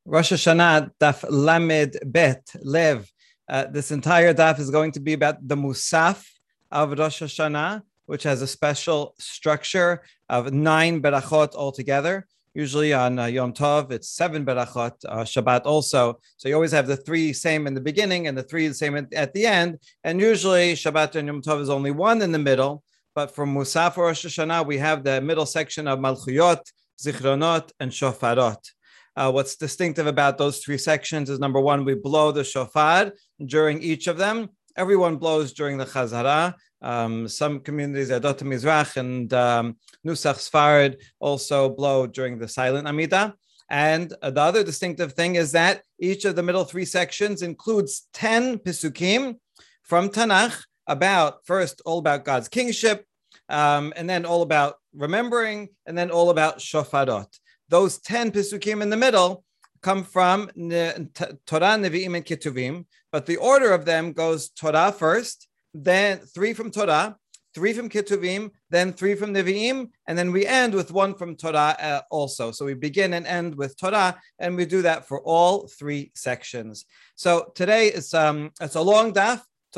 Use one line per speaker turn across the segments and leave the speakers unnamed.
Rosh Hashanah, Daf Lamed Bet, Lev. This entire daf is going to be about the Musaf of Rosh Hashanah, which has a special structure of 9 berachot altogether. Usually on Yom Tov, it's 7 berachot, Shabbat also. So you always have the 3 same in the beginning and the 3 the same at the end. And usually Shabbat and Yom Tov is only 1 in the middle. But for Musaf or Rosh Hashanah, we have the middle section of Malchuyot, Zichronot, and Shofarot. What's distinctive about those 3 sections is, number one, we blow the shofar during each of them. Everyone blows during the Chazara. Some communities, Adot Mizrach and Nusach Sfarad, also blow during the silent Amidah. And the other distinctive thing is that each of the middle 3 sections includes 10 Pisukim from Tanakh about, first, all about God's kingship, and then all about remembering, and then all about Shofarot. Those 10 Pisukim in the middle come from Torah, Nevi'im, and Ketuvim, but the order of them goes Torah first, then 3 from Torah, 3 from Ketuvim, then 3 from Nevi'im, and then we end with 1 from Torah also. So we begin and end with Torah, and we do that for all 3 sections. So today it's a long daf.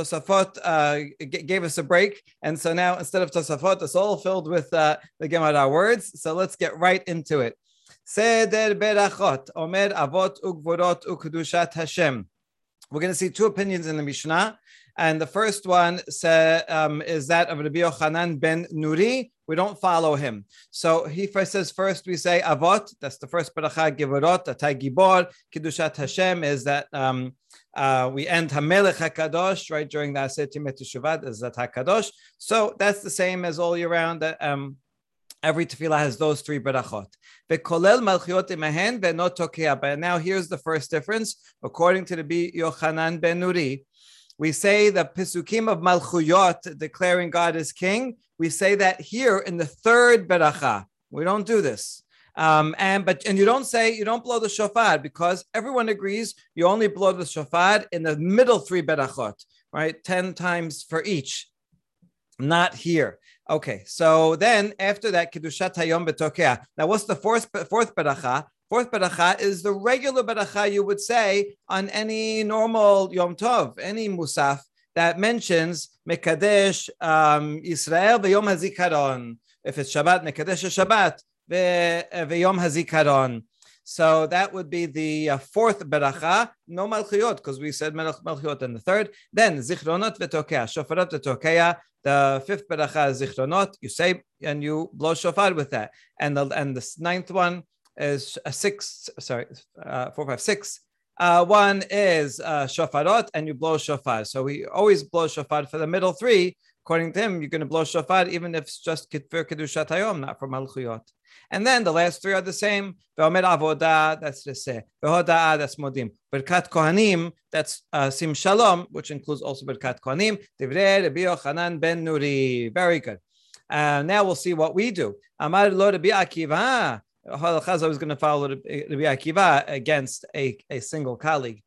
Tosafot gave us a break, and so now instead of Tosafot, it's all filled with the Gemara words. So let's get right into it. Seder berachot, omer avot ugvorot ukdushat Hashem. We're going to see 2 opinions in the Mishnah, and the first one is that of Rabbi Yochanan ben Nuri. We don't follow him. So he says first we say avot. That's the first beracha. Givorot, atay gibor. Kidushat Hashem is that we end Hamelech Hakadosh right during the Aseret Yemei Teshuvah as that Hakadosh. So that's the same as all year round. Every tefillah has those 3 berachot. Ve'kolel malchiot imehen ve'not tokea. But now here's the first difference. According to Rabbi Yochanan ben Nuri, we say the Pisukim of Malchuyot, declaring God as king, we say that here in the 3rd beracha. We don't do this. And you don't blow the shofar, because everyone agrees you only blow the shofar in the middle 3 berachot, right? 10 times for each. Not here. Okay, so then after that, Kedushat Hayom B'Tokea. Now, what's the fourth beracha? Fourth beracha is the regular beracha you would say on any normal Yom Tov, any Musaf that mentions Mekadesh Israel V'Yom HaZikaron. If it's Shabbat, Mekadesh Shabbat V'Yom HaZikaron. So that would be the 4th beracha, no malchiyot, because we said malchiyot in the 3rd. Then zichronot v'tokea, shofarot v'tokea. The 5th beracha is zichronot. You say and you blow shofar with that. And the 9th one is 4, 5, 6. One is shofarot, and you blow shofar. So we always blow shofar for the middle 3. According to him, you're going to blow shofar even if it's just for kedushat hayom, not for malchiyot. And then the last 3 are the same. Ve'omer avodah, that's Reseh. Ve'hoda'ah, that's modim. Birkat kohanim, that's sim shalom, which includes also birkat kohanim. Divrei Rabbi Yochanan ben Nuri. Very good. Now we'll see what we do. Amar lo Rabbi Akiva. I was going to follow Rabbi Akiva against a single colleague.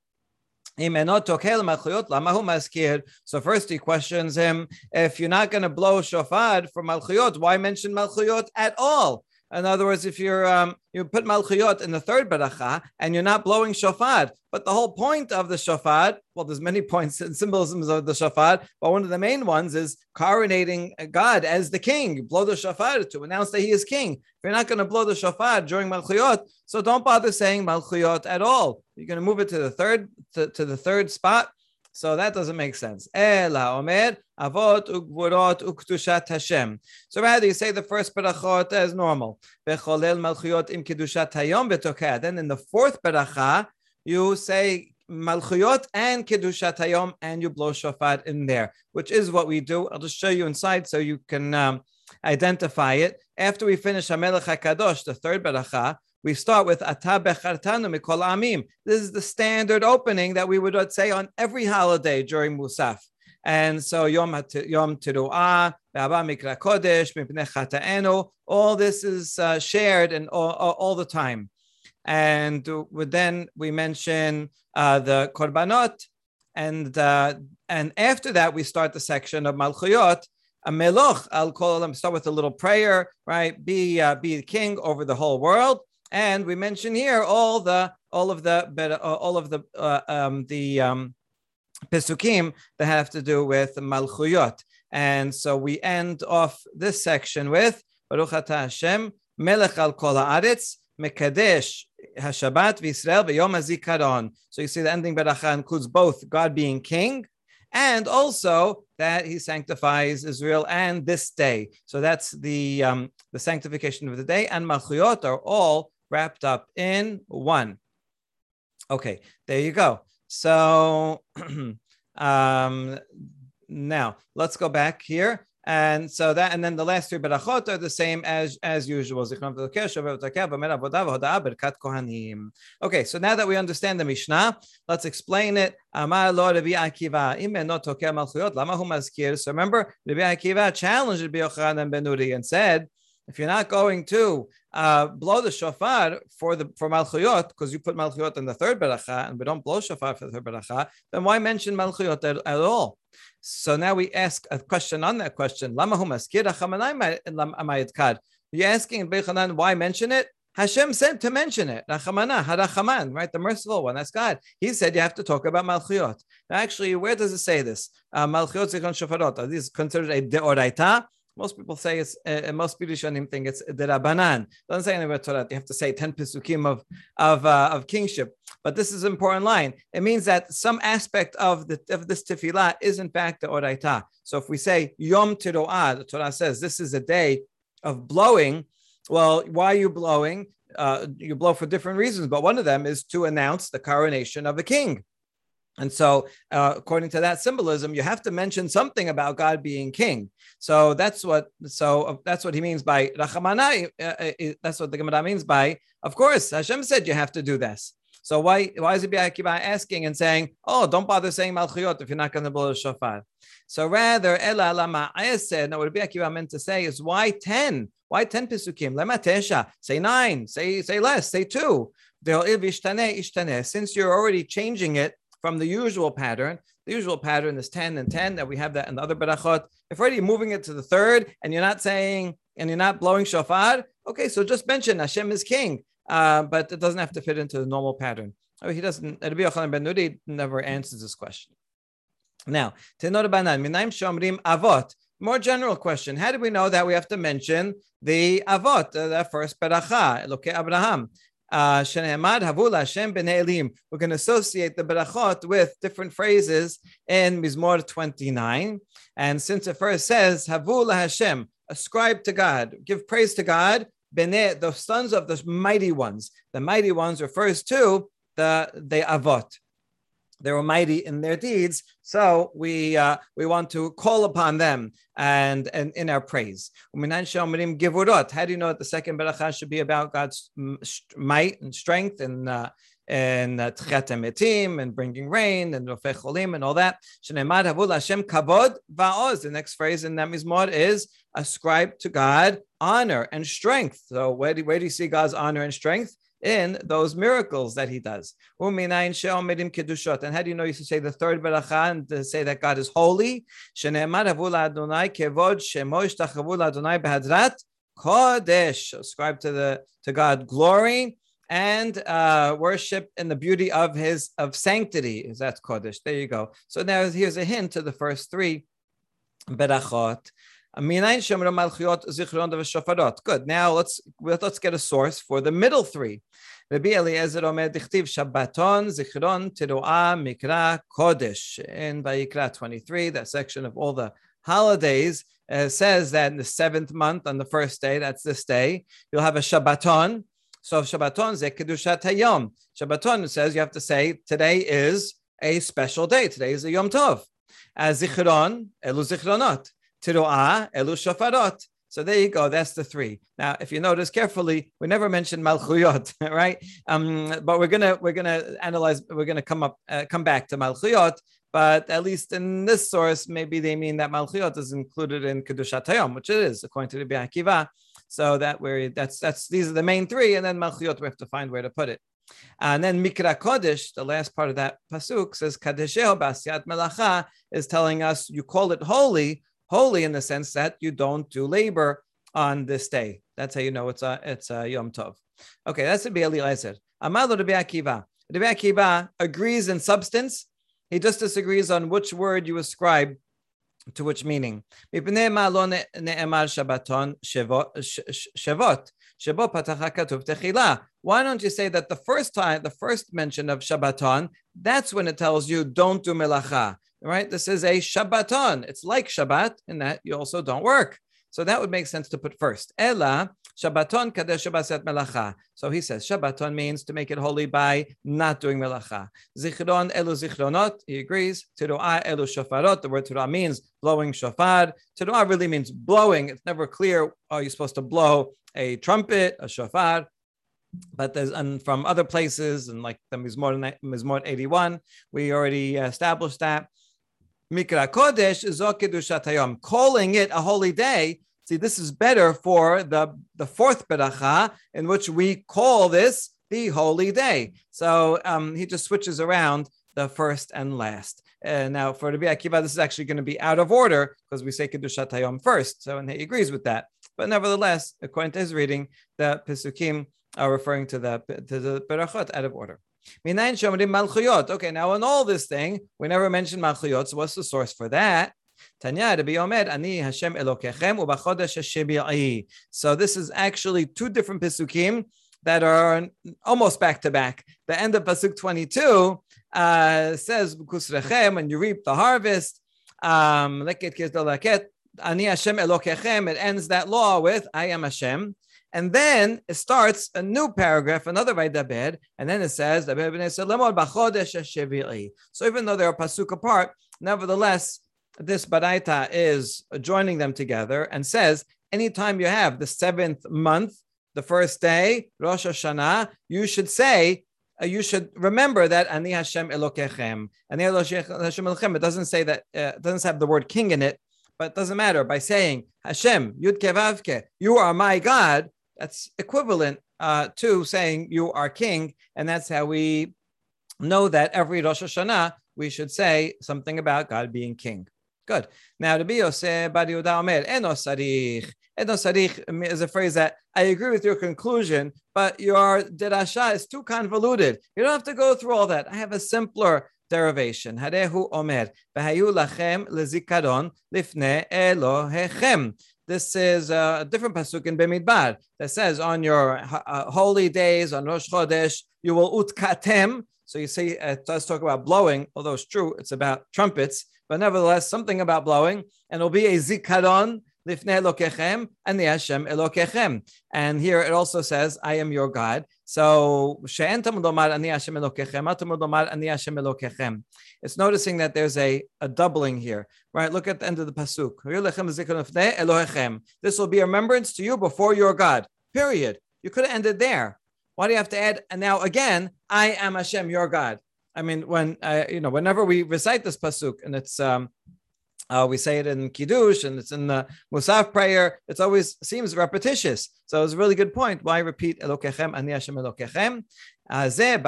So first he questions him, if you're not going to blow shofar for malchiyot, why mention malchiyot at all? In other words, if you put malchiyot in the 3rd beracha and you're not blowing shofar, but the whole point of the shofar, well, there's many points and symbolisms of the shofar, but one of the main ones is coronating God as the king. You blow the shofar to announce that he is king. If you're not going to blow the shofar during malchiyot, so don't bother saying malchiyot at all. You're going to move it to the 3rd spot. So that doesn't make sense. Ela omer avot ugvorot ukdushat Hashem. So rather you say the first berachot as normal. Vecholel malchuyot im kedushat hayom v'tokea. Then in the 4th beracha you say malchuyot and kedushat hayom, and you blow shofar in there, which is what we do. I'll just show you inside so you can identify it. After we finish Hamelech Hakadosh, the 3rd beracha, we start with Ata Bechartanu Mikol Amim. This is the standard opening that we would say on every holiday during Musaf. And so Yom Teruah, Be'aba Mikra Kodesh, Mipnei Chata'enu, all this is shared and all the time. And then we mention the Korbanot, and after that we start the section of Malchuyot. A meloch, I'll call them. Start with a little prayer, right? Be king over the whole world. And we mention here all of the Pesukim that have to do with Malchuyot. And so we end off this section with Baruch Atah Hashem, Melech al kol haaretz, Mekadesh HaShabbat v'Yisrael v'Yom HaZikaron. So you see the ending beracha includes both God being king and also that he sanctifies Israel and this day. So that's the sanctification of the day, and Malchuyot are all wrapped up in one. Okay, there you go. So now let's go back here. And so that, and then the last three berachot are the same as usual. Okay, so now that we understand the Mishnah, let's explain it. So remember, Rabbi Akiva challenged Rabbi Yochanan ben Nuri and said, if you're not going to blow the shofar for Malchuyot, because you put Malchuyot in the third beracha, and we don't blow shofar for the third beracha, then why mention Malchuyot at all? So now we ask a question on that question. You're asking Bechanan why mention it? Hashem said to mention it. Rachamana, Harachaman, right? The merciful one. That's God. He said you have to talk about Malchuyot. Now, actually, where does it say this? Malchuyot Zichron Shofarot. Are these considered a deoraita? Most people say it's, most Rishonim think it's derabanan. Doesn't say anything about Torah. You have to say 10 pesukim of kingship. But this is an important line. It means that some aspect of this tefillah is in fact the oraita. So if we say Yom Teruah, the Torah says this is a day of blowing. Well, why are you blowing? You blow for different reasons, but one of them is to announce the coronation of a king. And so, according to that symbolism, you have to mention something about God being king. So that's what he means by Rachamana. That's what the Gemara means by, of course, Hashem said you have to do this. So why is Rabbi Akiva asking and saying, oh, don't bother saying Malchuyot if you're not going to blow the shofar? So rather, Ela lama said, what Rabbi Akiva meant to say is, why 10? Why 10 pesukim? Lema tesha. Say 9. Say less. Say 2. Since you're already changing it from the usual pattern is 10 and 10, that we have that in the other berachot. If already moving it to the third and you're not saying, and you're not blowing shofar, okay, so just mention Hashem is king, but it doesn't have to fit into the normal pattern. He doesn't, Rabbi Yochanan ben Nuri never answers this question. Now, Tenor Banan, Minaim Shomrim Avot, more general question. How do we know that we have to mention the Avot, the first beracha, Elokei Abraham? We're going to associate the berachot with different phrases in Mizmor 29. And since it first says, Havu LaHashem, ascribe to God, give praise to God, Bnei, the sons of the mighty ones. The mighty ones refers to the Avot. They were mighty in their deeds, so we want to call upon them and in our praise. How do you know that the second beracha should be about God's might and strength and Tchiat HaMetim and bringing rain and Rofei Cholim and all that? The next phrase in that Mizmor is ascribe to God honor and strength. So where do you see God's honor and strength? In those miracles that he does. And how do you know you should say the third beracha and to say that God is holy? Ascribe to God glory and worship in the beauty of sanctity. That's Kodesh. There you go. So now here's a hint to the first three berachot. Good. Now let's get a source for the middle three. Rabbi Eliezer Omer Dichtiv Shabbaton Zichron Teruah Mikra Kodesh in Vayikra 23. That section of all the holidays says that in the 7th month on the first day, that's this day, you'll have a Shabbaton. So Shabbaton Ze Kedushat Hayom. Shabbaton says you have to say today is a special day. Today is a Yom Tov. Zichron Elu Zichronot. Teruah, Elu Shofarot. So there you go. That's the three. Now, if you notice carefully, we never mentioned Malchuyot, right? But we're gonna analyze. We're gonna come back to Malchuyot. But at least in this source, maybe they mean that Malchuyot is included in Kedushat Hayom, which it is according to Rabbi Akiva. So these are the main three, and then Malchuyot we have to find where to put it. And then Mikra Kodesh, the last part of that pasuk says Kadesheho B'Asiyat Melacha, is telling us you call it holy in the sense that you don't do labor on this day. That's how you know it's Yom Tov. Okay, that's Rabbi Eliezer. Amar lo Rabbi Akiva. Rabbi Akiva agrees in substance. He just disagrees on which word you ascribe to which meaning. Why don't you say that the first mention of Shabbaton, that's when it tells you don't do melacha, right? This is a Shabbaton. It's like Shabbat in that you also don't work. So that would make sense to put first. Ela Shabbaton kadesh b'asat melacha. So he says Shabbaton means to make it holy by not doing melacha. Zichron elu zichronot. He agrees. Teruah elu shofarot. The word teruah means blowing shofar. Teruah really means blowing. It's never clear. Are you supposed to blow a trumpet, a shofar? But and from other places, and like the Mizmor 81, we already established that. Mikra Kodesh zo kedushat hayom, calling it a holy day. See, this is better for the fourth beracha, in which we call this the holy day. So he just switches around the first and last. Now, for Rabbi Akiva, this is actually going to be out of order because we say kedushat hayom first. So, and he agrees with that. But nevertheless, according to his reading, the Pesukim are referring to the berachot out of order. Okay, now in all this thing, we never mentioned Malchuyot. So what's the source for that? Tanya Rabbi Omer, Ani Hashem Elokechem u'bachodesh hashebi'i. So this is actually two different Pesukim that are almost back to back. The end of Pasuk 22 says, Kusrechem, when you reap the harvest, Leket Kisdo Leket, Ani Hashem Elokechem. It ends that law with, I am Hashem. And then it starts a new paragraph, another Vaydaber, and then it says, so even though they're a pasuk apart, nevertheless, this Baraita is joining them together and says, anytime you have the 7th month, the first day, Rosh Hashanah, you should say, you should remember that Ani Hashem Elokechem. Ani Hashem Elokechem, it doesn't say that, it doesn't have the word king in it, but it doesn't matter. By saying, Hashem, Yud Kevavke, you are my God, that's equivalent to saying you are king, and that's how we know that every Rosh Hashanah we should say something about God being king. Good. Now, Rabbi Yosef Bar Yehuda Omer, Eno sarich. Eno sarich is a phrase that I agree with your conclusion, but your derasha is too convoluted. You don't have to go through all that. I have a simpler derivation. Harehu Omer, v'hayu lachem lezikaron lifnei Elohechem. This is a different pasuk in Bemidbar that says on your holy days, on Rosh Chodesh, you will utkatem. So you see, it does talk about blowing, although it's true, it's about trumpets, but nevertheless, something about blowing, and it'll be a zikaron lifnei Elokechem and the Hashem Elokechem. And here it also says, I am your God. So she'en tamud lomar ani Hashem Elokechem, tamud lomar ani Hashem Elokechem. It's noticing that there's a doubling here, right? Look at the end of the pasuk. This will be a remembrance to you before your God. Period. You could have ended there. Why do you have to add? And now again, I am Hashem, your God. I mean, when whenever we recite this pasuk, and it's we say it in Kiddush and it's in the Musaf prayer, it always seems repetitious. So it's a really good point. Why repeat Elokechem, Ani Hashem Elokechem? This to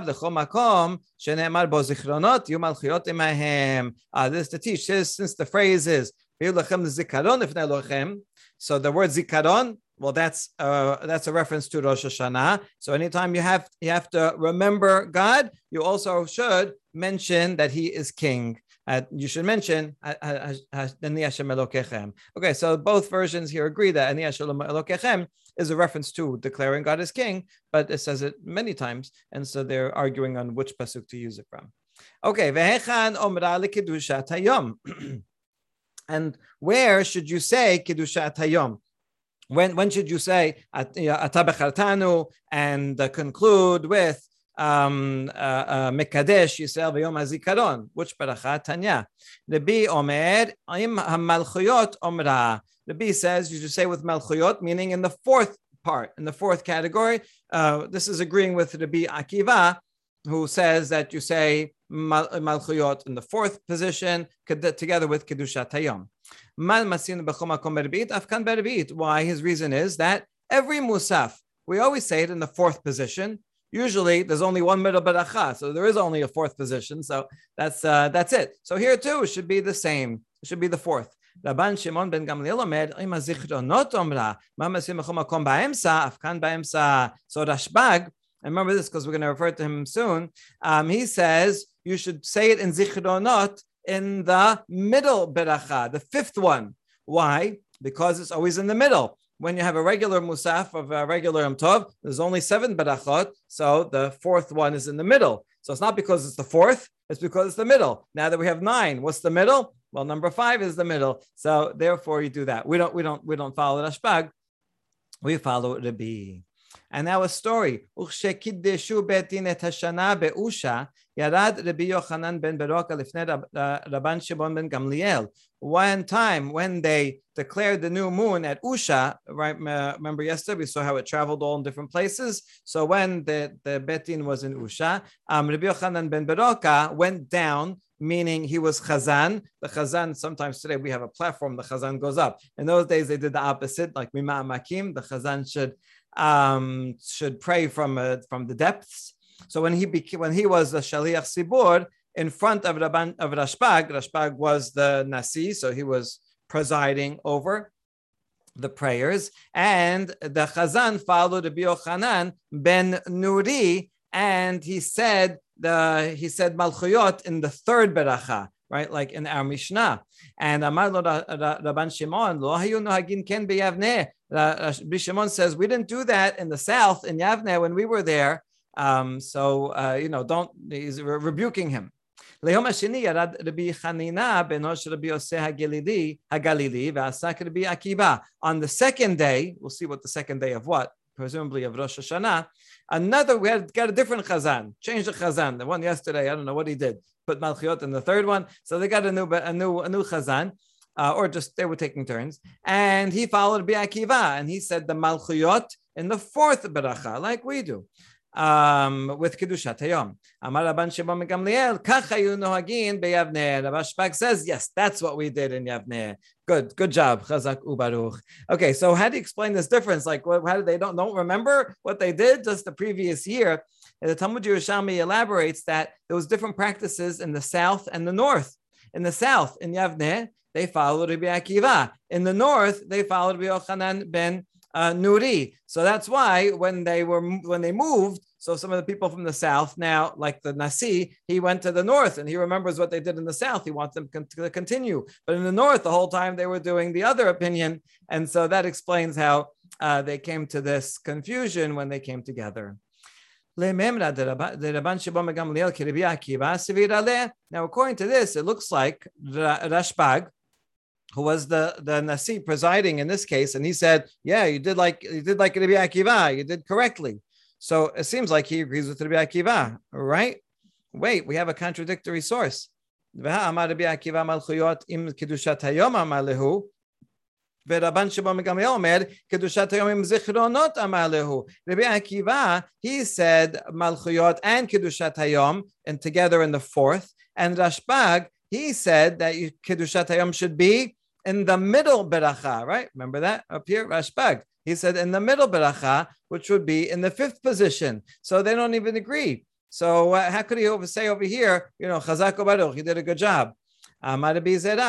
teach this, since the phrase is so the word zikaron, well, that's a reference to Rosh Hashanah. So anytime you have to remember God, you also should mention that He is King. You should mention Ani Hashem Elokechem. Okay, so both versions here agree that Ani Hashem Elokechem is a reference to declaring God as King, but it says it many times, and so they're arguing on which pasuk to use it from. Okay, vehechan omra lekedushat hayom, and where should you say kedushat hayom? When should you say Ata bechartanu and conclude with Mekadesh Yisrael v'Yom HaZikaron? Which beracha? Tanya. Rabbi Omer im hamalchuyot omra. Rabbi says you should say with malchuyot, meaning in the fourth part, in the fourth category. This is agreeing with Rabbi Akiva, who says that you say malchuyot in the fourth position together with kedushat hayom. Why? His reason is that every musaf, we always say it in the fourth position. Usually there's only one middle beracha, so there is only a fourth position. So that's it. So here too, it should be the same. It should be the fourth. Rabban Shimon ben Gamliel omer, im hazichronot omra, ma masim b'chol makom ba'emsa, afkan ba'emsa. So Rashbag, and remember this because we're going to refer to him soon, he says you should say it in zichronot in the middle beracha, the fifth one. Why? Because it's always in the middle. When you have a regular musaf of a regular Yom Tov, there's only 7 berachot, so the fourth one is in the middle. So it's not because it's the fourth, it's because it's the middle. Now that we have 9, what's the middle? Well, number 5 is the middle. So therefore you do that. We don't follow Rashbag. We follow Rabbi. And now a story. Ukshekideshu betin et hashana beusha yarad Rabbi Yochanan ben Beroka lifnei Rabban Shimon ben Gamliel. One time when they declared the new moon at Usha, right? Remember yesterday we saw how it traveled all in different places. So when the betin was in Usha, Rabbi Yochanan ben Beroka went down, meaning he was chazan. The chazan, sometimes today we have a platform, the chazan goes up. In those days they did the opposite, like Mima Makim, the chazan should pray from the depths. So when he was the Shaliach Sibur in front of Rashbag was the Nasi, so he was presiding over the prayers, and the Chazan followed Rabbi Yochanan ben Nuri, and he said Malchuyot in the third beracha, right, like in our Mishnah. And Amar lo Rabban Shimon lo hayu nohagin ken beyavneh. Rabbi Shimon says we didn't do that in the south in Yavneh when we were there. Don't. He's rebuking him. ליום השני ירד רבי חנינה בנו של רבי יוסי הגלילי ועסק רבי עקיבא. On the second day, we'll see what the second day of what, presumably of Rosh Hashanah, we got a different chazan, changed the chazan. The one yesterday, I don't know what he did, put Malchiot in the third one, so they got a new chazan, or just they were taking turns, and he followed Rabbi Akiva, and he said the Malchiot in the fourth beracha, like we do. With Kedushat Hayom. Amar Rabban Shimon ben Gamliel, Kach hayu nohagin beyavneh. Rashbag says, yes, that's what we did in Yavneh. Good job, Chazak ubaruch. Okay, so how do you explain this difference? Like, how do they don't remember what they did just the previous year? And the Talmud Yerushalmi elaborates that there was different practices in the south and the north. In the south, in Yavneh, they followed Rabbi Akiva. In the north, they followed Rabbi Yochanan ben Nuri. So that's why when they moved, so some of the people from the south now, like the Nasi, he went to the north and he remembers what they did in the south. He wants them to continue. But in the north, the whole time they were doing the other opinion. And so that explains how they came to this confusion when they came together. Now, according to this, it looks like Rashbag, who was the Nasi presiding in this case, and he said, yeah, you did like Rabbi Akiva, you did correctly. So it seems like he agrees with Rabbi Akiva, right? Wait, we have a contradictory source. Rabbi Akiva, he said Malchuyot and Kedushat Hayom, and together in the fourth, and Rashbag, he said that Kedushat Hayom should be in the middle beracha, right? Remember that up here, Rashbag. He said in the middle beracha, which would be in the fifth position. So they don't even agree. So how could he say over here, Chazak ubaruch, he did a good job. No, when he said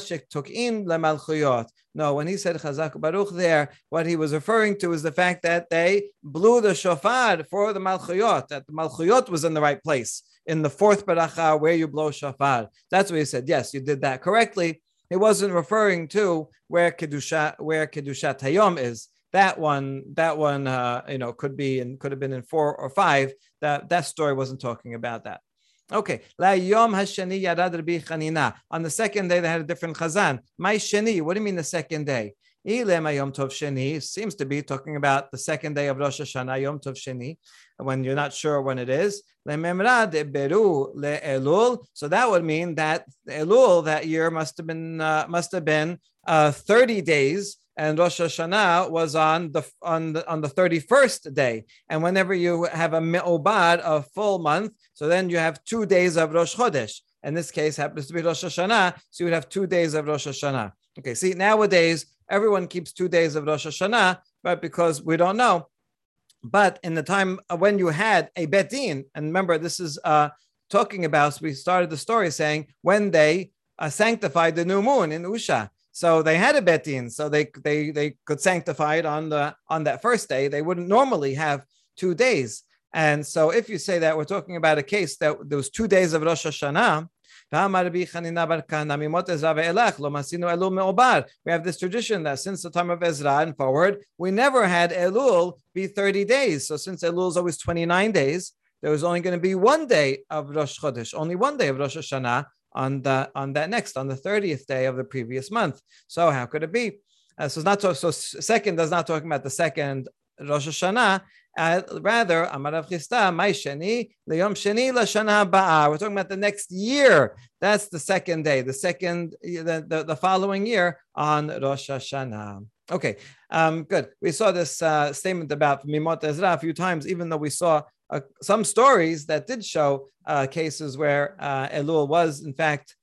Chazak ubaruch there, what he was referring to is the fact that they blew the shofar for the Malchuyot, that the Malchuyot was in the right place, in the fourth beracha where you blow shofar. That's what he said. Yes, you did that correctly. He wasn't referring to where Kedushat Hayom is. That one, could have been in 4 or 5. That story wasn't talking about that. Okay. On the second day, they had a different chazan. My sheni. What do you mean the second day? Yom Tov Sheni seems to be talking about the second day of Rosh Hashanah, Yom Tov Sheni, when you're not sure when it is. So that would mean that Elul that year must have been 30 days, and Rosh Hashanah was on the 31st day. And whenever you have a me'obad, a full month, so then you have 2 days of Rosh Chodesh. In this case, happens to be Rosh Hashanah, so you would have 2 days of Rosh Hashanah. Okay, see, nowadays, everyone keeps 2 days of Rosh Hashanah, right? Because we don't know. But in the time when you had a Bet Din, and remember, this is talking about, we started the story saying, when they sanctified the new moon in Usha. So they had a bet din, so they could sanctify it on that first day. They wouldn't normally have 2 days. And so if you say that we're talking about a case that there was 2 days of Rosh Hashanah, we have this tradition that since the time of Ezra and forward, we never had Elul be 30 days. So since Elul is always 29 days, there was only going to be 1 day of Rosh Chodesh, only 1 day of Rosh Hashanah on the 30th day of the previous month. So how could it be? So it's not so second does not talking about the second Rosh Hashanah. Rather, Amar Rav Chisda, Mai Sheni Leyom Sheni LaShana Ba'a. We're talking about the next year. That's the second day, the following year on Rosh Hashanah. Okay, good. We saw this statement about Mimot Ezra a few times, even though we saw some stories that did show cases where Elul was in fact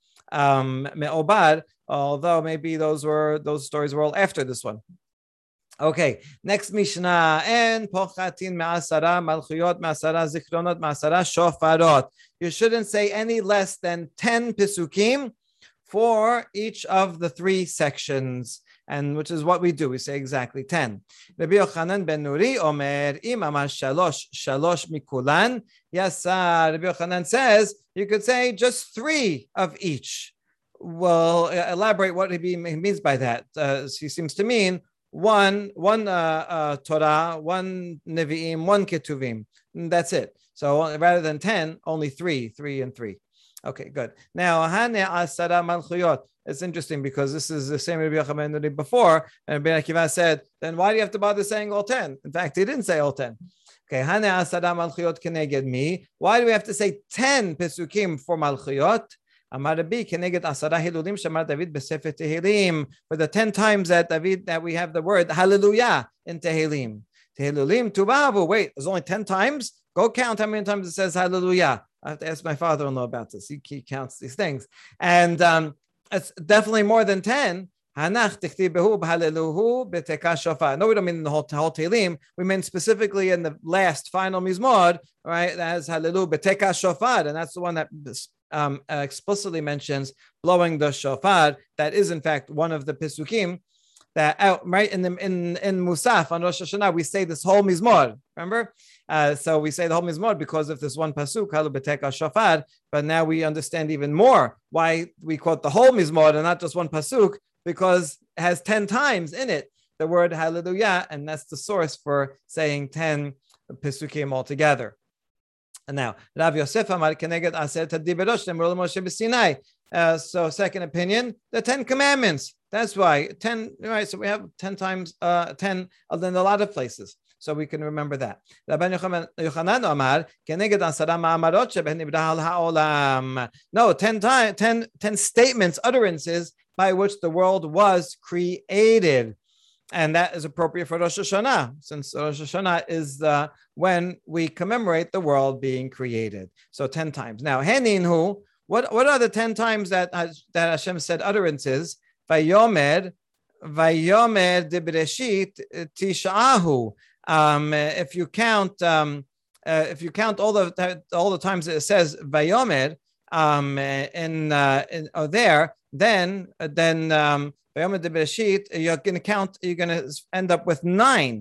me'obad, although maybe those stories were all after this one. Okay, next Mishnah, and pochatin me'asara malchuyot me'asara zikronot me'asara shofarot. You shouldn't say any less than 10 pisukim for each of the 3 sections, and which is what we do. We say exactly 10. Rabbi Yochanan ben Nuri omer imamash shalosh mikulan yasar. Rabbi Yochanan says you could say just 3 of each. Well, elaborate what he means by that. He seems to mean one Torah, 1 Nevi'im, 1 Ketuvim. That's it. So rather than 10, only 3 and 3. Okay, good. Now, Hane Asara Malchuyot. It's interesting because this is the same Rabbi Yochanan before, and Rabbi Akiva said, then why do you have to bother saying all 10? In fact, he didn't say all 10. Okay, Hane Asara Malchuyot keneged mi. Why do we have to say 10 Pesukim for Malchuyot? Amar Rabbi keneged asara hilulim shamar David b'sefer Tehillim. For the 10 times that we have the word Hallelujah in Tehillim. Tehillim tuvavu. Wait, there's only 10 times? Go count how many times it says Hallelujah. I have to ask my father-in-law about this. He counts these things. And it's definitely more than 10. No, we don't mean in the whole Tehillim. We mean specifically in the last final Mizmor, right? That has Hallelu b'teka shofar, and that's the one that explicitly mentions blowing the shofar. That is, in fact, one of the Pisukim that right in Musaf on Rosh Hashanah we say this whole Mizmor. Remember, so we say the whole Mizmor because of this one pasuk Halu b'teka shofar. But now we understand even more why we quote the whole Mizmor and not just one pasuk, because it has 10 times in it the word Hallelujah, and that's the source for saying 10 Pisukim altogether. And now, Rav Yosef Amar Keneged Aser Tadiberosh Nemrol Moshe b'Sinai. So, second opinion, the 10 Commandments. That's why 10. Right. So we have 10 times 10 in a lot of places. So we can remember that. Rabban Yochanan Amar Keneged Asara Ma'amarot Sheben Nibrah Ha'olam. No, 10 statements, utterances by which the world was created. And that is appropriate for Rosh Hashanah, since Rosh Hashanah is when we commemorate the world being created. So 10 times. Now, Heninhu, what are the 10 times that Hashem said utterances? Vayomer de Bereshit Tish'ahu. If you count all the times that it says Vayomer there, then you're going to count. You're going to end up with 9.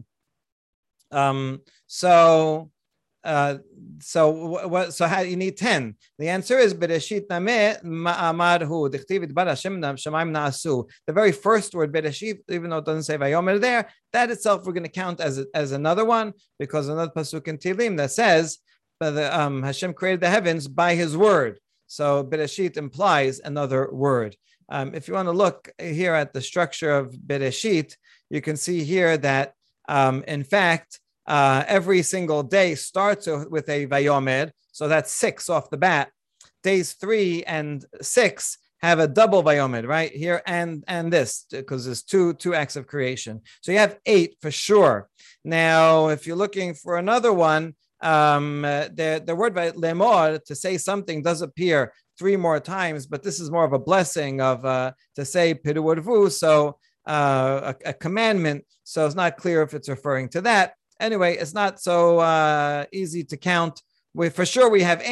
So how you need 10? The answer is Bereshit nameh ma'amarhu. Dichtiv idbar Hashem shamayim na'asu. The very first word Bereshit, even though it doesn't say Vayomer there, that itself we're going to count as another one, because another pasuk in Tehillim that says Hashem created the heavens by His word. So Bereshit implies another word. If you want to look here at the structure of Bereshit, you can see here that, in fact, every single day starts with a Vayomer, so that's 6 off the bat. Days 3 and 6 have a double Vayomer, right here and this, because there's two acts of creation. So you have 8 for sure. Now, if you're looking for another one, the word lemor, to say something, does appear 3 more times, but this is more of a blessing of to say piruurvu, so a commandment. So it's not clear if it's referring to that. Anyway, it's not so easy to count. For sure we have 8,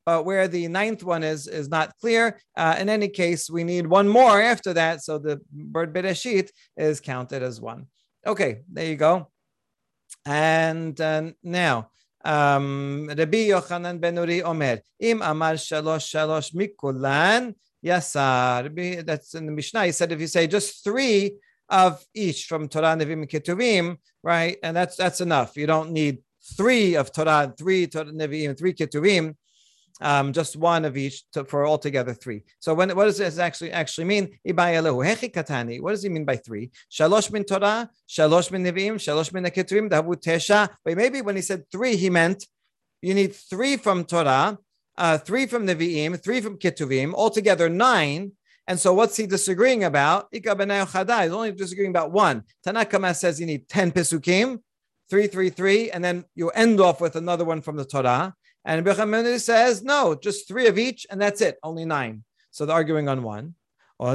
but where the ninth one is not clear. In any case, we need one more after that, so the word Bereshit is counted as one. Okay, there you go. And now, Rabbi Yochanan ben Uri Omer, Im Amar Shalosh Mikulan Yasar. That's in the Mishnah. He said if you say just 3 of each from Torah, Nevi'im, and Ketuvim, right, and that's enough. You don't need 3 of Torah, 3 Torah, Nevi'im, 3 Ketuvim. Just 1 of each for altogether 3. So what does this actually mean? What does he mean by 3? Shalosh min Torah, Shalosh min Nevi'im, Shalosh min Ketuvim, Dahavu Tesha. But maybe when he said 3, he meant you need 3 from Torah, 3 from Nevi'im, 3 from Ketuvim, altogether 9. And so what's he disagreeing about? He's only disagreeing about 1. Tanna Kama says you need 10 Pesukim, 3, 3, 3, and then you end off with another one from the Torah. And Rabbi Yochanan says, no, just 3 of each, and that's it, only 9. So they're arguing on 1. Or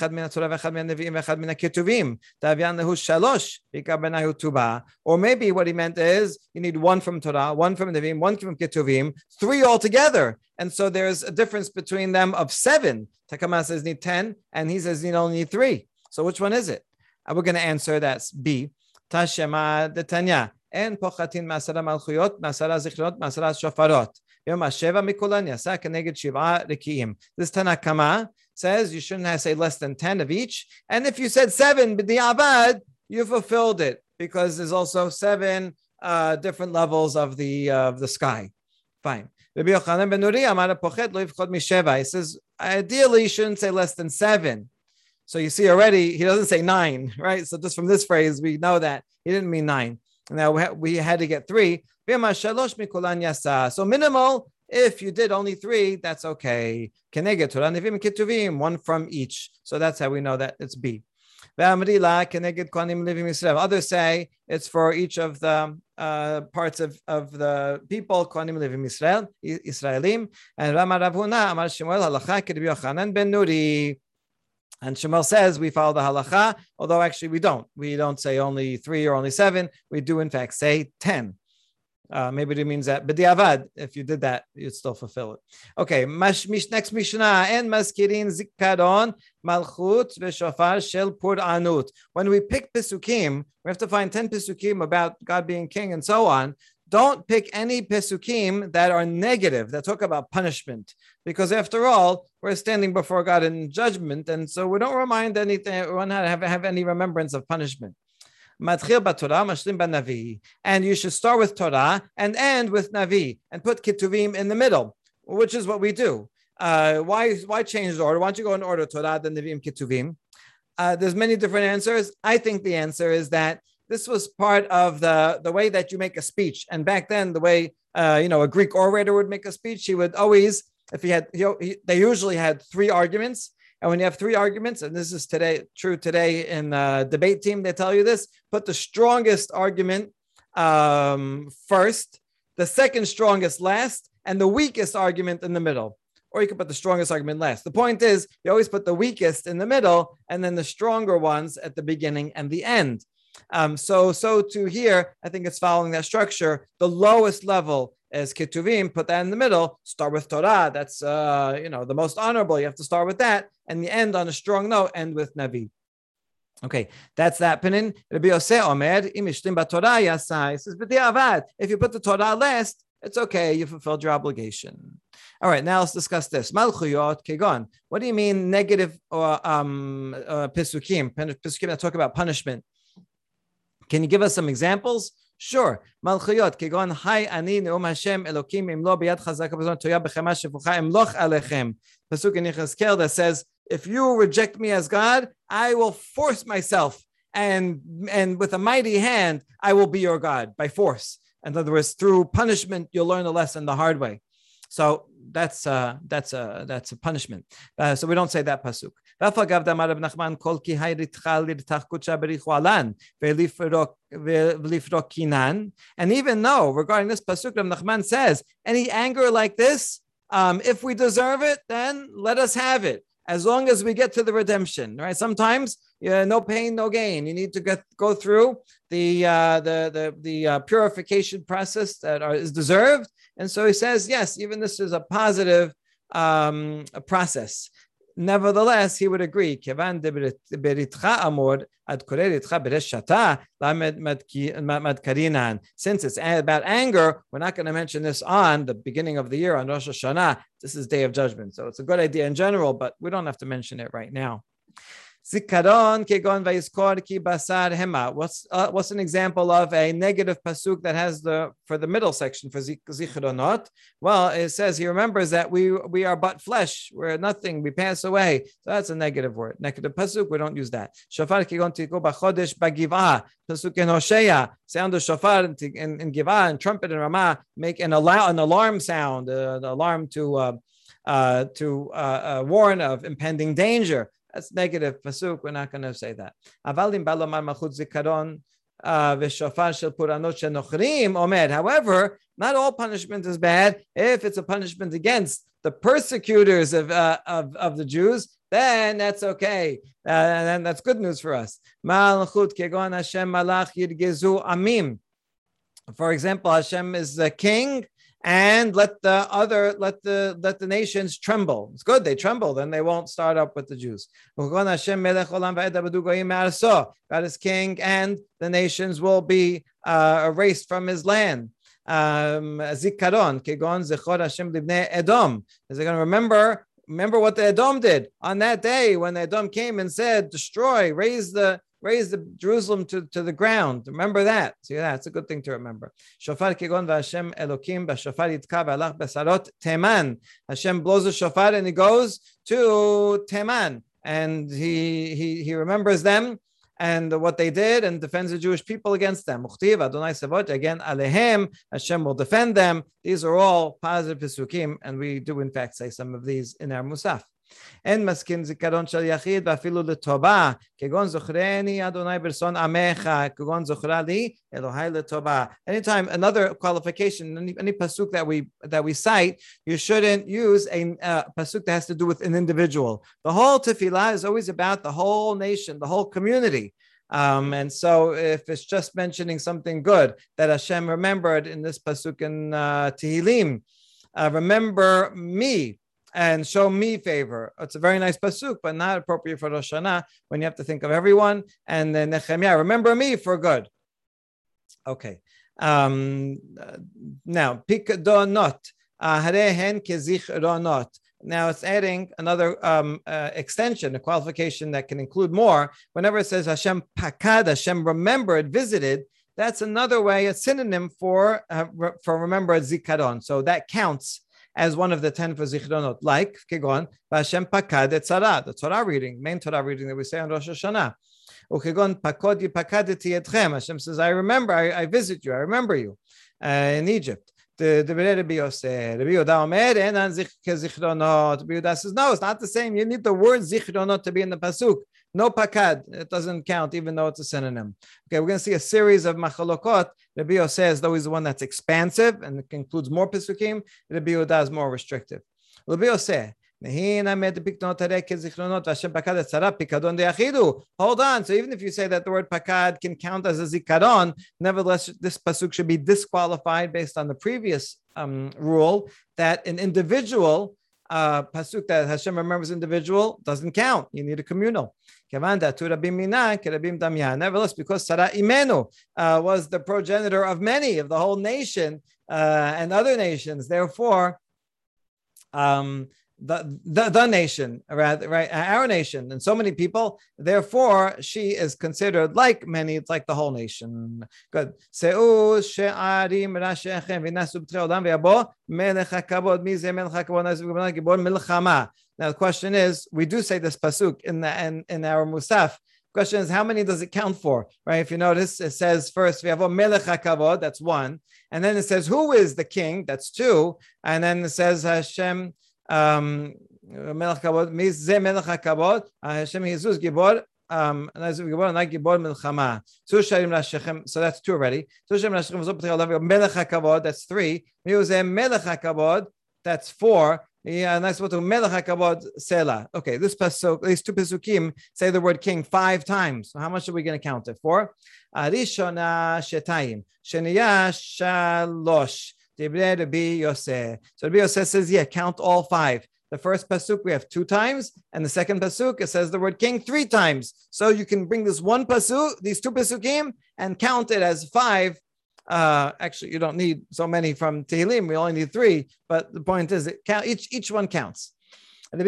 maybe what he meant is you need 1 from Torah, 1 from Nevi'im, 1 from Ketuvim, 3 altogether. And so there's a difference between them of 7. Takama says need 10, and he says you only need 3. So which one is it? We're going to answer that's B. Tashema Detanya. En pochatin masara malchuyot, masara zichrot, masara shofarot. Yom hasheva mikulan yasa keneged shiva rekiim. This Tanna Kama says you shouldn't have say less than 10 of each. And if you said 7 b'di'avad, you fulfilled it because there's also 7 different levels of the sky. Fine. Rabbi Yochanan ben Uri amar pochet lo yivchod misheva. He says ideally you shouldn't say less than 7. So you see already he doesn't say 9, right? So just from this phrase we know that he didn't mean 9. Now we had to get 3. So minimal, if you did only 3, that's okay. 1 from each. So that's how we know that it's B. Others say it's for each of the parts of the people, Kohanim Levim Israelim. And Rama Rav Huna Amar Shemuel Halacha K'Rabbi Yochanan ben Nuri. And Shemuel says we follow the halacha, although actually we don't. We don't say only 3 or only 7. We do, in fact, say 10. Maybe it means that b'di'avad, if you did that, you'd still fulfill it. Okay, next Mishnah. En maskirin zikaron malchut v'shofar shel pur'anut. When we pick Pesukim, we have to find 10 Pesukim about God being king and so on. Don't pick any Pesukim that are negative, that talk about punishment. Because after all, we're standing before God in judgment, and so we don't remind anything, we don't have any remembrance of punishment. And you should start with Torah and end with Navi, and put Ketuvim in the middle, which is what we do. Why change the order? Why don't you go in order, Torah, then Nevi'im, Ketuvim? There's many different answers. I think the answer is that this was part of the way that you make a speech. And back then, the way a Greek orator would make a speech, he would always, they usually had 3 arguments. And when you have 3 arguments, and this is true today in the debate team, they tell you this, put the strongest argument first, the second strongest last, and the weakest argument in the middle. Or you can put the strongest argument last. The point is, you always put the weakest in the middle, and then the stronger ones at the beginning and the end. So to here, I think it's following that structure. The lowest level is Ketuvim, put that in the middle, start with Torah. That's, the most honorable. You have to start with that. And you end on a strong note, end with Navi. Okay, that's that pinin. Rabbi Yosef Omer, Im ishlim b'Torah yasai. He says, b'di'avad. If you put the Torah last, it's okay. You fulfilled your obligation. All right, now let's discuss this. Malchuyot kegon. What do you mean negative or Pesukim? Pesukim that talk about punishment. Can you give us some examples? Sure. Malchuyot kegon hay ani neum Hashem Elokim imlo biyad chazaka b'zon toya b'chema shefucha imloch alechem. Pasuk in Yechezkel that says, if you reject me as God, I will force myself, and with a mighty hand, I will be your God by force. In other words, through punishment, you'll learn the lesson the hard way. So that's a punishment. So we don't say that pasuk. And even though regarding this pasuk, Rav Nachman says, any anger like this, if we deserve it, then let us have it, as long as we get to the redemption. Right? Sometimes no pain, no gain. You need to go through the purification process that is deserved. And so he says, yes, even this is a positive process. Nevertheless, he would agree. Since it's about anger, we're not going to mention this on the beginning of the year, on Rosh Hashanah. This is Day of Judgment. So it's a good idea in general, but we don't have to mention it right now. Zikaron kegon vayizkor ki basar hema. What's an example of a negative pasuk that has for the middle section for zichronot? Well, it says he remembers that we are but flesh, we're nothing, we pass away. So that's a negative word. Negative pasuk, we don't use that. Shofar kegon tiko bachodesh bagivah. Pasuk in Hosea, sound of shofar in Givah and trumpet and Ramah make an alarm sound, an alarm to warn of impending danger. That's negative pasuk. We're not going to say that. However, not all punishment is bad. If it's a punishment against the persecutors of the Jews, then that's okay. And that's good news for us. For example, Hashem is the king, and let the nations tremble. It's good they tremble, then they won't start up with the Jews. God is king, and the nations will be erased from his land. Zikaron, kegon zechor Hashem libnei Edom. Is they going to remember what the Edom did on that day when the Edom came and said, destroy, raise the Jerusalem to the ground. Remember that. See, that's a good thing to remember. Shofar kegon v'Hashem Elokim b'shofar yitka v'alach b'sarot Teman. Hashem blows the shofar and he goes to Teman, and he remembers them and what they did and defends the Jewish people against them. Uchtiv Adonai Savot, again, alehem, Hashem will defend them. These are all positive pesukim, and we do in fact say some of these in our Musaf. En maskin zikaron shel yachid v'afilu l'toba kegon zochreni Adonai berson amecha kegon zochrali Elohai l'toba. Anytime another qualification, any pasuk that we cite, you shouldn't use a pasuk that has to do with an individual. The whole tefillah is always about the whole nation, the whole community. And so if it's just mentioning something good that Hashem remembered in this pasuk in Tehillim, remember me and show me favor. It's a very nice pasuk, but not appropriate for Rosh Hashanah when you have to think of everyone. And then Nehemiah, remember me for good. Okay. Now, pikdonot, harehen kezichronot. Now it's adding another extension, a qualification that can include more. Whenever it says Hashem pakad, Hashem remembered, visited, that's another way, a synonym for remembered zikaron. So that counts as one of the 10 for zichronot, like kegon Hashem pakad et tzara, the Torah reading, main Torah reading that we say on Rosh Hashanah. Ukegon pakod yipakadeti etchem. Hashem says, I remember, I visit you, I remember you in Egypt. The Rabbi Yosef, Rabbi Yehuda Omer, enan zichronot. Rabbi Yehuda says, no, it's not the same. You need the word zichronot to be in the pasuk. No pakad, it doesn't count, even though it's a synonym. Okay, we're going to see a series of machalokot. Rabbi Yosef says, though he's the one that's expansive and it includes more pesukim, Rabbi Yehuda is more restrictive. Rabbi Yosef, hold on. So even if you say that the word pakad can count as a zikaron, nevertheless, this pasuk should be disqualified based on the previous rule that an individual pasuk that Hashem remembers individual doesn't count. You need a communal. Nevertheless, because Sarah Imenu was the progenitor of many, of the whole nation and other nations, therefore, the nation, rather, right? Our nation, and so many people. Therefore, she is considered like many. It's like the whole nation. Good. Now the question is, we do say this pasuk in our Musaf. Question is, how many does it count for? Right? If you notice, it says first, melech hakavod, that's one, and then it says, who is the king? That's two, and then it says Hashem. Melech Kabod, Mizeh Melech HaKabod, Hashem Jesus Gibor, Gibor, not Gibor Milchama. So that's two already. Melech HaKabod, that's three. Mizeh Melech HaKabod, that's four. Yeah, nice one. Melech hakavod Selah. Okay, this pasuk, these two pasukim say the word king 5 times. So how much are we going to count it for? Arishona shetayim, sheniya shalosh. Rabbi Yosef. So Rabbi Yosef says, yeah, count all 5. The first pasuk we have 2 times, and the second pasuk it says the word king 3 times. So you can bring this one pasuk, these 2 pasukim, and count it as 5. Actually, you don't need so many from Tehillim. We only need 3. But the point is, each one counts. Rabbi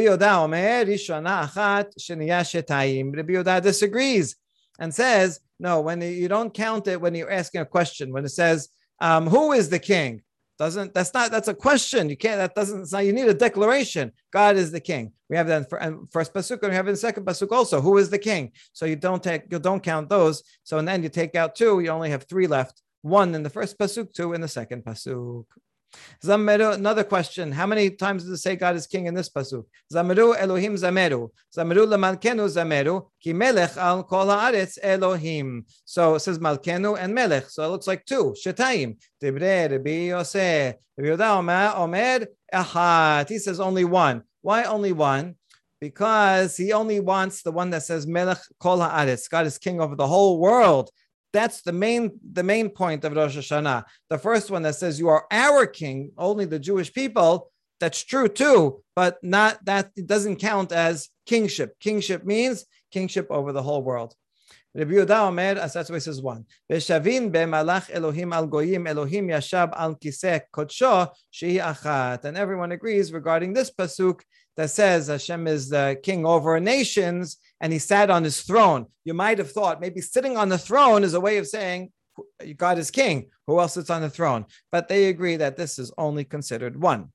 Yehuda disagrees and says, no, when you don't count it when you're asking a question, when it says, who is the king? That's a question. You can't, you need a declaration. God is the king. We have that in first pasuk, and we have it in second pasuk also. Who is the king? So you don't count those. So and then you take out 2, you only have 3 left. 1 in the first pasuk, 2 in the second pasuk. Zameru, another question. How many times does it say God is king in this pasuk? Zameru Elohim Zameru. Zameru lemalkenu Zameru. Ki melech al kol haaretz Elohim. So it says malkenu and melech. So it looks like 2. Shetayim. Divrei Rabbi Yosef. Rabbi Yehuda omer echad. He says only 1. Why only 1? Because he only wants the one that says melech kol haaretz. God is king over the whole world. That's the main point of Rosh Hashanah. The first one that says you are our king, only the Jewish people, that's true too, but not that it doesn't count as kingship. Kingship means kingship over the whole world. Rabbi Yehuda Omer, that's why it says 1. Veshavin be'malach Elohim al goyim Elohim yashab al kiseh kodsho shehi achat. And everyone agrees regarding this pasuk that says Hashem is the king over nations and he sat on his throne. You might have thought maybe sitting on the throne is a way of saying God is king. Who else sits on the throne? But they agree that this is only considered 1.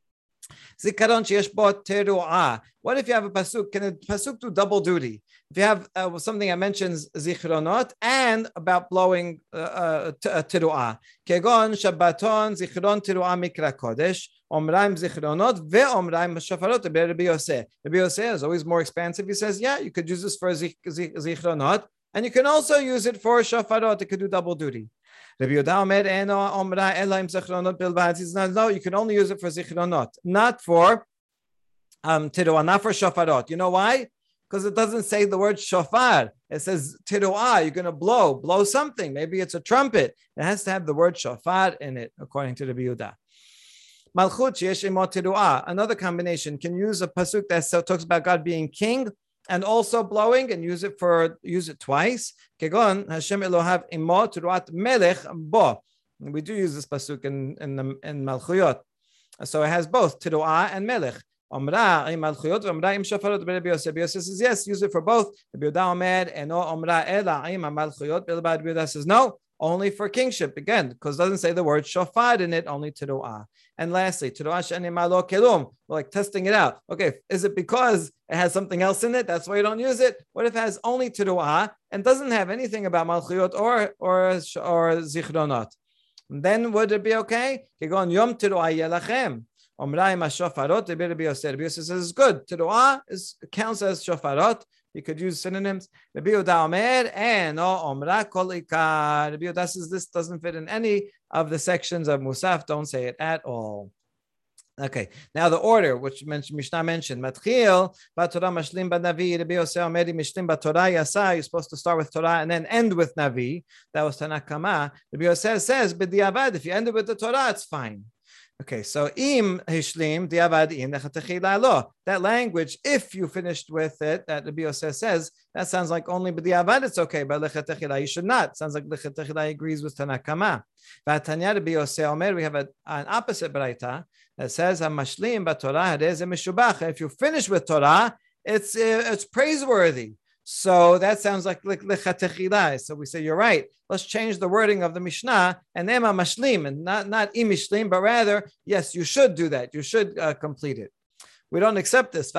Zikaron sheyesh bo teruah. What if you have a pasuk? Can a pasuk do double duty? If you have something that mentions zichronot and about blowing teruah. Kegon Shabbaton zichron teruah mikra kodesh. Omraim zichronot ve'omraim shofarot. Rabbi Yosef. Rabbi Yosef is always more expansive. He says, yeah, you could use this for zichronot, and you can also use it for shofarot. It could do double duty. Rabbi Yehuda Omer eno omra elaim zichronot bilbad. He says, no, you can only use it for zichronot, not for teruah, not for shofarot. You know why? Because it doesn't say the word shofar. It says teruah. You're going to blow something. Maybe it's a trumpet. It has to have the word shofar in it, according to Rabbi Yehuda. Malchut sheyesh imo teruah. Another combination can use a pasuk that talks about God being king and also blowing, and use it twice. Kegon Hashem Elohav imo teruat melech bo. We do use this pasuk in Malchuyot, so it has both teruah and melech. Omra im malchuyot omra im shofarot. Rabbi Yosef says yes, use it for both. Rabbi Yehuda Omer eno omra ela im malchuyot bilbad. Rabbi Yehuda says no, only for kingship, again, because it doesn't say the word shofar in it, only teruah. And lastly, teruah she'eni malo kelum, like testing it out. Okay, is it because it has something else in it? That's why you don't use it? What if it has only teruah and doesn't have anything about malchuyot or zichronot? Then would it be okay? Kegon yom teruah yelachem. Omraim shofarot. Rabbi Yosef says it's good. Teruah counts as shofarot. You could use synonyms. Rabbi Yehuda Omer eno omra kol ikar. Rabbi Yehuda says this doesn't fit in any of the sections of Musaf. Don't say it at all. Okay, now the order which Mishnah mentioned. Matchil b'Torah mashlim b'Navi. Rabbi Yosef Omer mishlim b'Torah yasa. You're supposed to start with Torah and then end with Navi. That was Tanakh Kama. Rabbi Yosef says b'diavad. If you end it with the Torah, it's fine. Okay, so im hishlim diavad in lechatechila lo. That language, if you finished with it, that Rabbi Yosef says, that sounds like only b'diavad it's okay, but lechatechila you should not. Sounds like lechatechila agrees with Tanakh Kama. V'atanya Rabbi Yosef Omer, we have an opposite braita that says hamashlim b'Torah harei ze meshubach. If you finish with Torah, it's praiseworthy. So that sounds like lechatechila. So we say you're right. Let's change the wording of the Mishnah and ema mashlim, and not imishlim, but rather yes, you should do that. You should complete it. We don't accept this.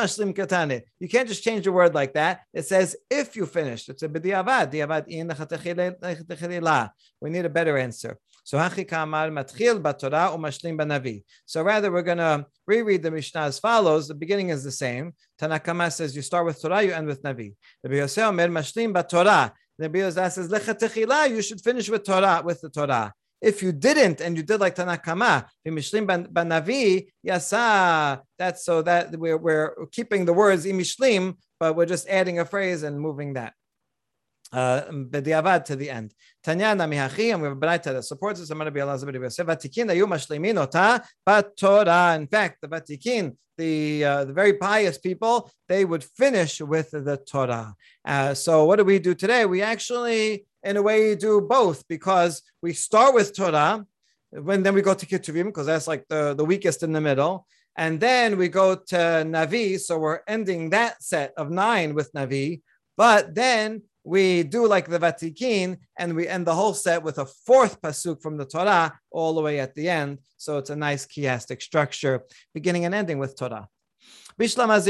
You can't just change the word like that. It says if you finished. It's a b'diavad. Diavad in lechatechila. We need a better answer. So matchil b'Torah umashlim b'Navi. So rather, we're going to reread the Mishnah as follows. The beginning is the same. Tanakh Kama says you start with Torah, you end with Navi. Rabbi Yosef Omer mashlim b'Torah. Rabbi Yosef says lechatechila. You should finish with Torah, with the Torah. If you didn't, and you did like Tanakama, Imishlim Banavi, Yasa, that's so that we're keeping the words Imishlim, but we're just adding a phrase and moving that. B'diavad to the end. Tanyana mihachi, and we have a braita that supports this. I'm going to be Elazar ben Yosef. Vatikin ayu mashlimin ota b'Torah. In fact, the Vatikin, the very pious people, they would finish with the Torah. So what do we do today? We actually, in a way, do both, because we start with Torah, then we go to Ketuvim, because that's like the weakest in the middle. And then we go to Navi, so we're ending that set of 9 with Navi. But then we do like the Vatikin, and we end the whole set with a 4th pasuk from the Torah all the way at the end. So it's a nice chiastic structure, beginning and ending with Torah. Okay, let's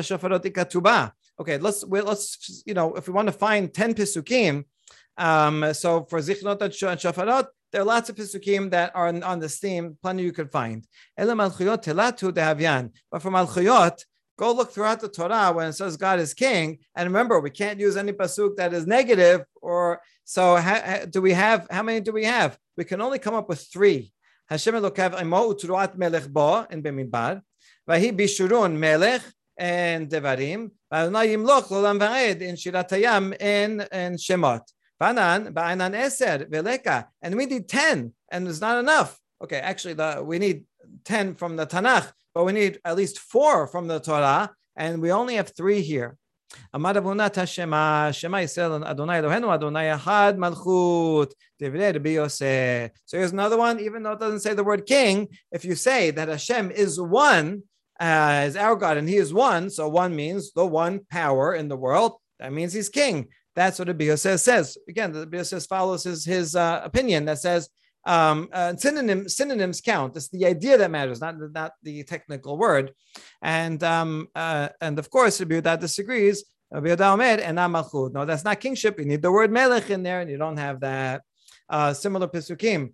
if we want to find 10 pasukim, so for Zichronot and Shofarot, there are lots of pasukim that are on this theme. Plenty you could find. But for Malchuyot, go look throughout the Torah when it says God is king. And remember, we can't use any pasuk that is negative. Or so how many do we have? We can only come up with 3. Hashem Elokav imo utruat melech bo in Bemidbar. Vahi bishurun melech and Devarim. V'Adonai yimloch l'olam va'ed in Shirat Hayam in Shemot. V'anan ba'anan eser veleka. And we need 10, and it's not enough. Okay, actually, we need 10 from the Tanakh, but we need at least 4 from the Torah, and we only have 3 here. Amar Avunat Hashema, Shema Yisrael, Adonai Eloheinu, Adonai Echad Malchut, Divrei Rabbi Yosef. So here's another one, even though it doesn't say the word king, if you say that Hashem is one, is our God, and he is one, so one means the one power in the world, that means he's king. That's what Rabbi Yosef says. Again, Rabbi Yosef follows his opinion that says, synonyms count. It's the idea that matters, not the technical word. And of course, Rabbi Yehuda disagrees. Rabbi Yehuda Omer ena malchut. No, that's not kingship. You need the word melech in there, and you don't have that. Similar pesukim.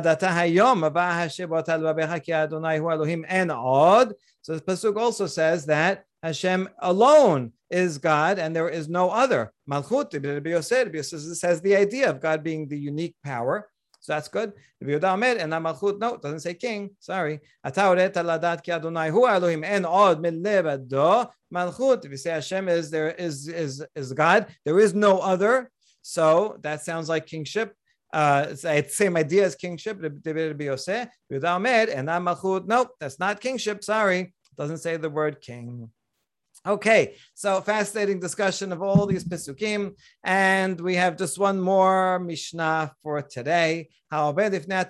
So the pasuk also says that Hashem alone is God, and there is no other. Malchut. Rabbi Yosef says the idea of God being the unique power. So that's good. No, it doesn't say king. Sorry. If you say Hashem is God, there is no other. So that sounds like kingship. It's the same idea as kingship. No, that's not kingship. Sorry. It doesn't say the word king. Okay, so fascinating discussion of all these Pesukim, and we have just one more Mishnah for today. Okay,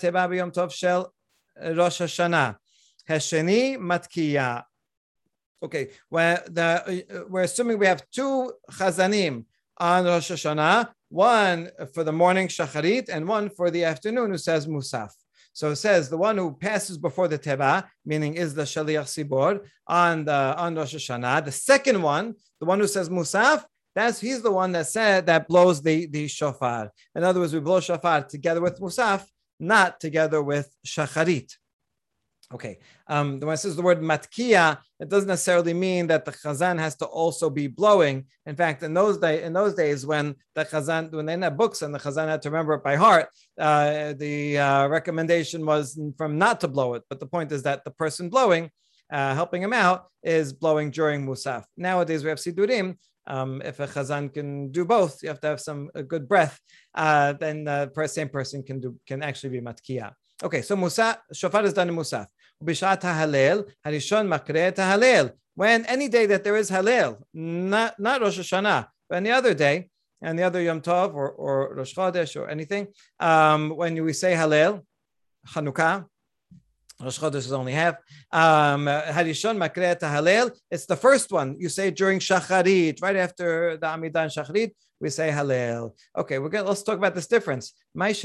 we're assuming we have 2 chazanim on Rosh Hashanah, one for the morning shacharit and one for the afternoon who says Musaf. So it says the one who passes before the teva, meaning is the shaliach sibor on Rosh Hashanah. The second one, the one who says musaf, he's the one that blows the shofar. In other words, we blow shofar together with musaf, not together with shacharit. Okay, when it says the word matkia, it doesn't necessarily mean that the chazan has to also be blowing. In fact, in those days when the chazan, when they had books and the chazan had to remember it by heart, the recommendation was from not to blow it. But the point is that the person blowing, helping him out, is blowing during musaf. Nowadays we have sidurim. If a chazan can do both, you have to have a good breath. Then the same person can actually be matkia. Okay, so musaf, shofar is done in musaf. Bishat Halel, Harishon Makre Halel. When any day that there is Halel, not Rosh Hashanah, but any other day, and the other Yom Tov or Rosh Chodesh or anything, when we say Halel, Chanukah, Rosh Chodesh is only half. Harishon Makre Halel. It's the first one. You say during Shacharit, right after the Amidah and Shacharit, we say Halel. Okay, let's talk about this difference. Why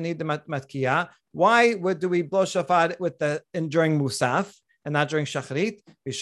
do we blow shofar during Musaf and not during Shacharit?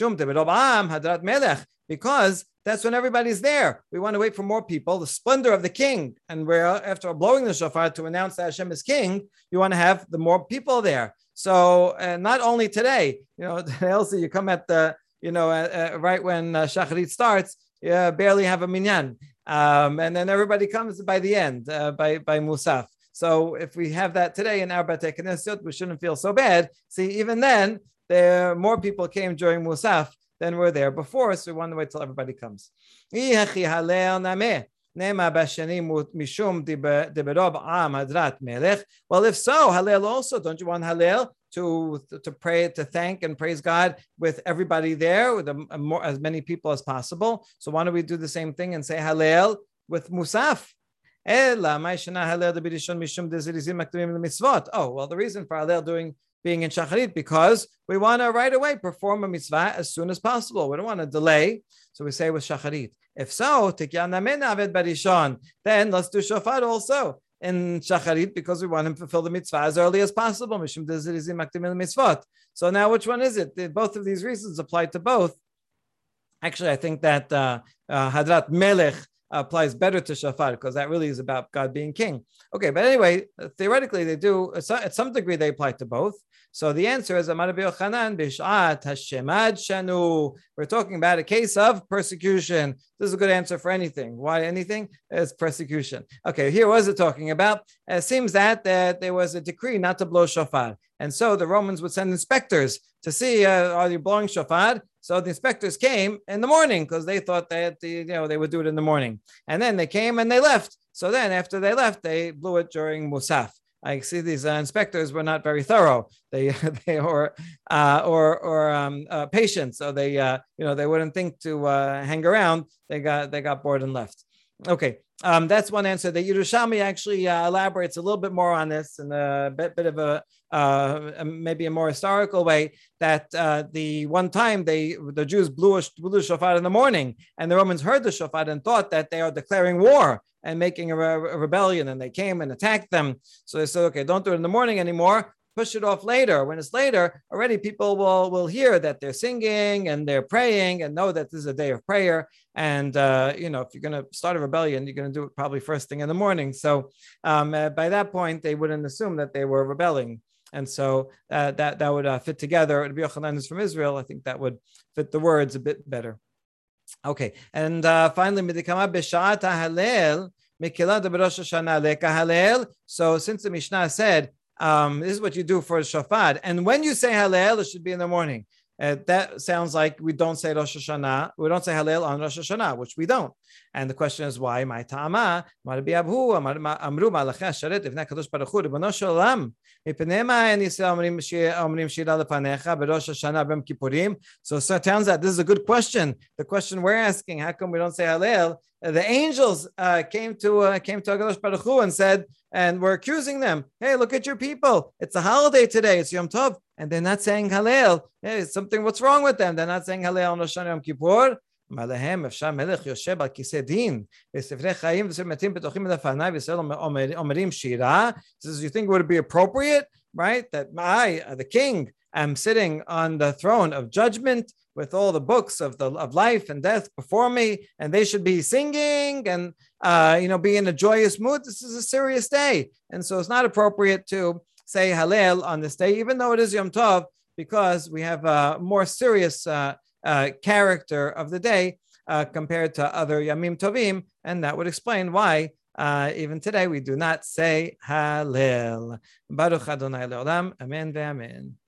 Because that's when everybody's there. We want to wait for more people, the splendor of the king. And after blowing the shofar to announce that Hashem is king, you want to have the more people there. So not only today, also you come at the, right when Shacharit starts, you barely have a minyan. And then everybody comes by the end, by Musaf. So if we have that today in our Batei Knesset, we shouldn't feel so bad. See, even then, more people came during Musaf than were there before, so we want to wait till everybody comes. Well, if so, Hallel also, don't you want Hallel to pray, to thank and praise God with everybody there, with as many people as possible? So why don't we do the same thing and say Hallel with Musaf? Oh, well, the reason for Hallel being in Shacharit, because we want to right away perform a mitzvah as soon as possible. We don't want to delay. So we say with Shacharit. If so, then let's do shofar also in Shacharit, because we want him to fulfill the mitzvah as early as possible. So now which one is it? Both of these reasons apply to both. Actually, I think that Hadrat Melech applies better to shofar, because that really is about God being king. Okay, but anyway, theoretically they do, at some degree they apply to both. So the answer is Amar Rabbi Yochanan Bishat Hashemad Shanu. We're talking about a case of persecution. This is a good answer for anything. Why anything? It's persecution. Okay, here was it talking about? It seems that there was a decree not to blow shofar, and so the Romans would send inspectors to see are you blowing shofar. So the inspectors came in the morning because they thought that they would do it in the morning, and then they came and they left. So then after they left, they blew it during Musaf. I see these inspectors were not very thorough. They were patient, so they wouldn't think to hang around. They got bored and left. Okay, that's one answer. The Yerushalmi actually elaborates a little bit more on this in a bit of a maybe a more historical way. That the one time the Jews blew shofar in the morning, and the Romans heard the shofar and thought that they are declaring war and making a rebellion, and they came and attacked them. So they said, okay, don't do it in the morning anymore. Push it off later. When it's later, already people will hear that they're singing and they're praying and know that this is a day of prayer. And if you're going to start a rebellion, you're going to do it probably first thing in the morning. So by that point, they wouldn't assume that they were rebelling. And so that would fit together. Rabbi Yochanan is from Israel. I think that would fit the words a bit better. Okay, and finally, midikama b'shat halel mikila de b'rosh Hashanah leka halel. So since the Mishnah said this is what you do for shofar, and when you say halel, it should be in the morning. That sounds like we don't say Rosh Hashanah. We don't say Hallel on Rosh Hashanah, which we don't. And the question is why? My ta'ama, Rabbi Abhu, Amru Malachei Hasharet, Ivnei Kadosh Baruch Hu, Ribono Shel Olam, Mipnei ma'en Yisrael omrim shira lefanecha b'Rosh Hashanah b'Yom Kippurim. So it turns out this is a good question. The question we're asking, how come we don't say Hallel? The angels came to HaKadosh Baruch Hu and said, and we're accusing them, hey, look at your people. It's a holiday today. It's Yom Tov. And they're not saying Hallel. Hey, what's wrong with them? They're not saying Hallel on Rosh Hashanah Yom Kippur. Says, you think it would be appropriate, right? That the king, am sitting on the throne of judgment with all the books of life and death before me, and they should be singing and be in a joyous mood. This is a serious day, and so it's not appropriate to say Hallel on this day, even though it is Yom Tov, because we have a more serious character of the day compared to other Yamim Tovim, and that would explain why even today we do not say Hallel. Baruch Adonai Le'olam, Amen ve'amen.